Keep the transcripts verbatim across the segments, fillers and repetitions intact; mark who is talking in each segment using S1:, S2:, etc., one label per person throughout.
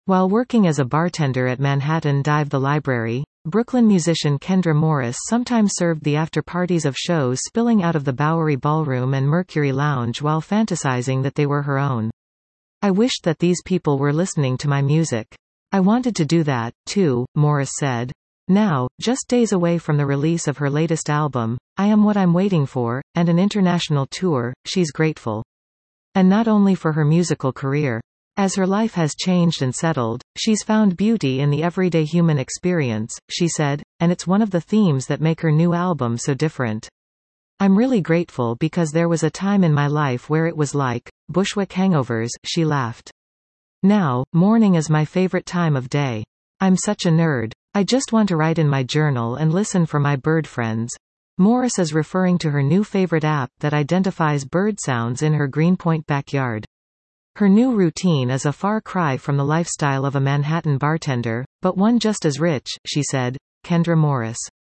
S1: While working as a bartender at Manhattan Dive the Library, Brooklyn musician Kendra Morris sometimes served the after-parties of shows spilling out of the Bowery Ballroom and Mercury Lounge while fantasizing that they were her own. "I wished that these people were listening to my music. I wanted to do that, too," Morris said. Now, just days away from the release of her latest album, I Am What I'm Waiting For, and an international tour, she's grateful. And not only for her musical career. As her life has changed and settled, she's found beauty in the everyday human experience, she said, and it's one of the themes that make her new album so different. "I'm really grateful because there was a time in my life where it was like Bushwick hangovers," she laughed. "Now, morning is my favorite time of day. I'm such a nerd. I just want to write in my journal and listen for my bird friends." Morris is referring to her new favorite app that identifies bird sounds in her Greenpoint backyard. Her new routine is a far cry from the lifestyle of a Manhattan bartender, but one just as rich, she said. Kendra Morris.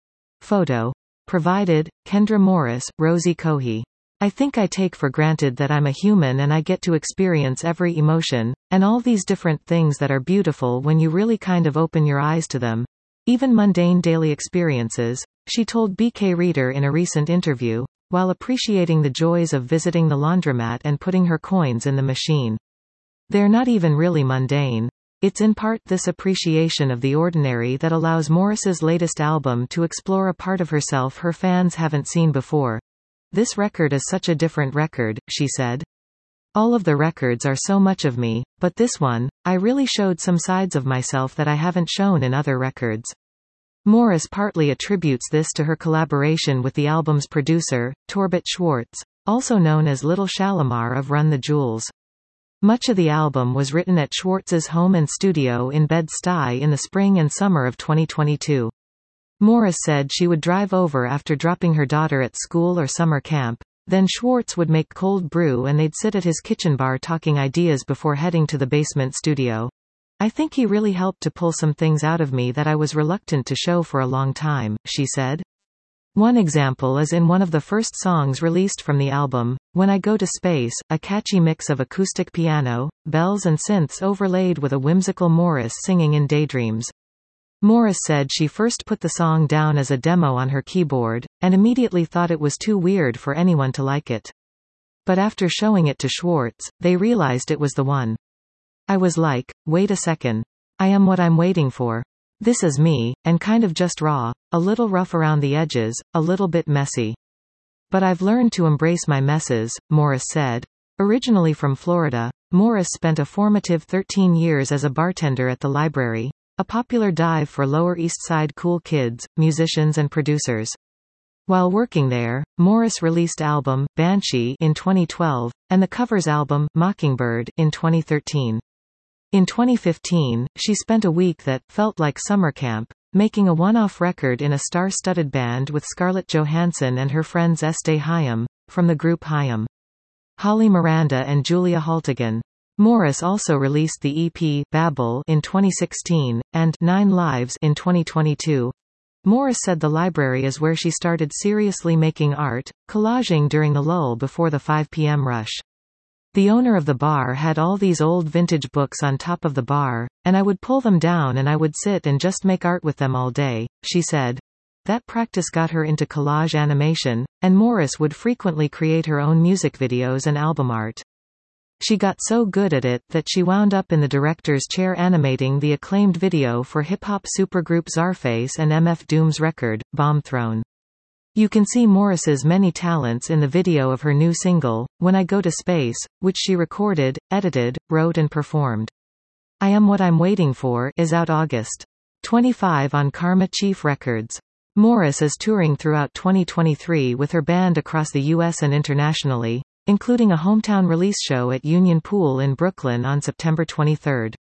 S1: Photo. Provided, Kendra Morris, Rosie Cohey. "I think I take for granted that I'm a human and I get to experience every emotion, and all these different things that are beautiful when you really kind of open your eyes to them. Even mundane daily experiences," she told B K Reader in a recent interview, while appreciating the joys of visiting the laundromat and putting her coins in the machine. "They're not even really mundane. It's in part this appreciation of the ordinary that allows Morris's latest album to explore a part of herself her fans haven't seen before. This record is such a different record," she said. "All of the records are so much of me, but this one, I really showed some sides of myself that I haven't shown in other records." Morris partly attributes this to her collaboration with the album's producer, Torbit Schwartz, also known as Little Shalimar of Run the Jewels. Much of the album was written at Schwartz's home and studio in Bed-Stuy in the spring and summer of twenty twenty-two. Morris said she would drive over after dropping her daughter at school or summer camp, then Schwartz would make cold brew and they'd sit at his kitchen bar talking ideas before heading to the basement studio. "I think he really helped to pull some things out of me that I was reluctant to show for a long time," she said. One example is in one of the first songs released from the album, When I Go to Space, a catchy mix of acoustic piano, bells and synths overlaid with a whimsical Morris singing in daydreams. Morris said she first put the song down as a demo on her keyboard, and immediately thought it was too weird for anyone to like it. But after showing it to Schwartz, they realized it was the one. "I was like, wait a second. I am what I'm waiting for. This is me, and kind of just raw, a little rough around the edges, a little bit messy. But I've learned to embrace my messes," Morris said. Originally from Florida, Morris spent a formative thirteen years as a bartender at the Library, a popular dive for Lower East Side cool kids, musicians and producers. While working there, Morris released album, Banshee in twenty twelve, and the covers album, Mockingbird, in twenty thirteen. In twenty fifteen, she spent a week that felt like summer camp, making a one-off record in a star-studded band with Scarlett Johansson and her friends Estee Hayem, from the group Hayem, Holly Miranda and Julia Haltigan. Morris also released the E P, Babel, in twenty sixteen, and Nine Lives in twenty twenty-two. Morris said the Library is where she started seriously making art, collaging during the lull before the five p m rush. "The owner of the bar had all these old vintage books on top of the bar, and I would pull them down and I would sit and just make art with them all day," she said. That practice got her into collage animation, and Morris would frequently create her own music videos and album art. She got so good at it that she wound up in the director's chair animating the acclaimed video for hip-hop supergroup Czarface and M F Doom's record, Bomb Throne. You can see Morris's many talents in the video of her new single, When I Go to Space, which she recorded, edited, wrote and performed. I Am What I'm Waiting For is out August twenty-fifth on Karma Chief Records. Morris is touring throughout twenty twenty-three with her band across the U S and internationally, including a hometown release show at Union Pool in Brooklyn on September twenty-third.